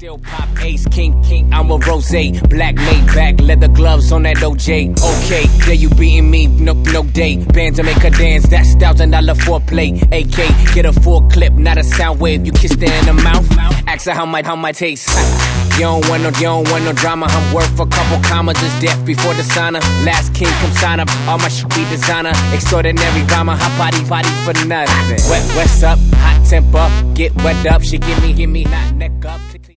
Still pop ace, king, I'm a rose. Black made back, leather gloves on that OJ. Okay, yeah, you beating me, no day. Band to make her dance, that's $1,000 foreplay. AK, get a full clip, not a sound wave. You kissed her in the mouth, ask her how my taste. You don't want no drama. I'm worth a couple commas, just death before the sauna. Last king, come sign up, all my shit be designer. Extraordinary rhymer, hot body for nothing. What's up, hot temper, get wet up. She give me, not neck up.